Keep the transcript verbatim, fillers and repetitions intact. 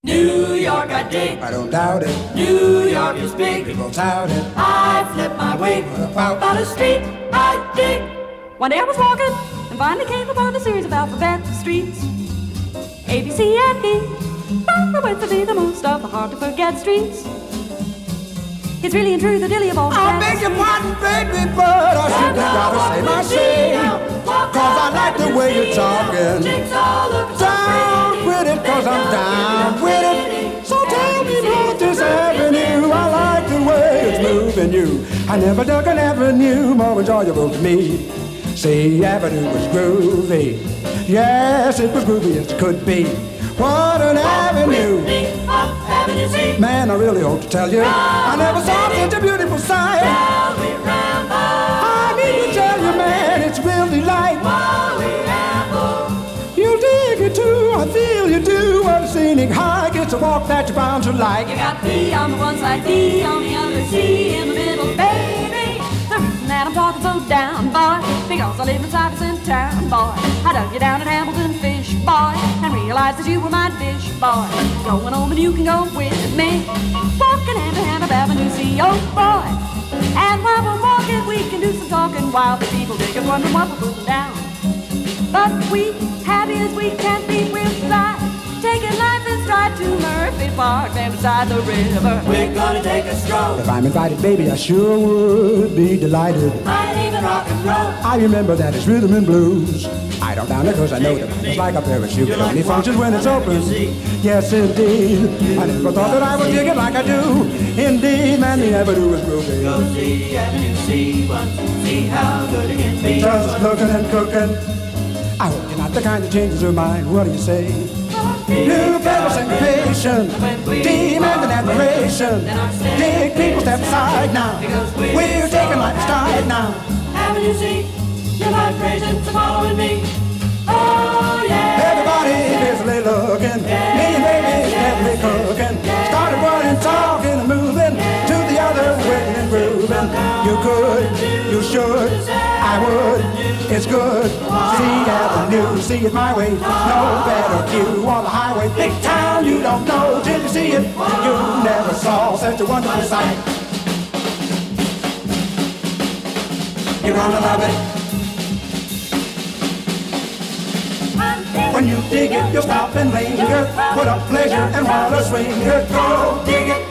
New York I dig, I don't doubt it. New York is big. People tout it. I flip my wig about about a street I dig. One day I was walking and finally came upon a series of alphabet streets. A, B, C, and D. Those were to be the most of the hard to forget streets. It's really and true the dilly of all I beg your pardon, baby, but I should have gotta say my say. Cause I like the way you're talking. Down with it, cause I'm down with it. So tell me about this avenue. I like the way it's moving you. I never dug an avenue more enjoyable to me. See, avenue was groovy. Yes, it was groovy as it could be. What an avenue. Man, I really hope to tell you, I never saw such a beautiful sight. I need to tell you, man, it's real delight. You dig it too, I feel you do. What a scenic hike, it's a walk that you're bound to like. You got B on the one side, D on the other, C in the middle, baby. The reason that I'm talking so down, boy, because I live inside this in town, boy. I dug you down at Hamilton Fish, boy, and realized that you were my dish, boy. Going home and you can go with me, walking hand in hand up Avenue C, oh boy. And while we're walking, we can do some talking while the people dig us wondering what we're putting down. But we, happy as we can be, we'll fly, taking life in stride to Murphy Park, and beside the river. We're gonna take a stroll. If I'm invited, baby, I sure would be delighted. Might even rock and roll. I remember that it's rhythm and blues. I don't down it cause I know them. It's like a parachute. It only functions when it's open. Yes, indeed. I never thought that I would dig it like I do. Indeed, man, the avenue is groovy. Go see Avenue C once, see how good it can be. Just looking and cooking. I hope you're not the kind that changes her mind. What do you say? New flavor syncopation, demanding admiration. Dig people step aside now. We're taking life in stride now. Avenue C, your vibrations are following me. Oh yeah. Everybody busily looking, me and baby's definitely cooking. Started running, talking and moving to the other way and grooving. You could, you should, I would. It's good. See Avenue, see it my way. No better view on the highway. Big town, you don't know till you see it. You never saw such a wonderful sight. You're gonna love it. When you dig it, you'll stop and linger. Put up pleasure and want a swinger. Go dig it.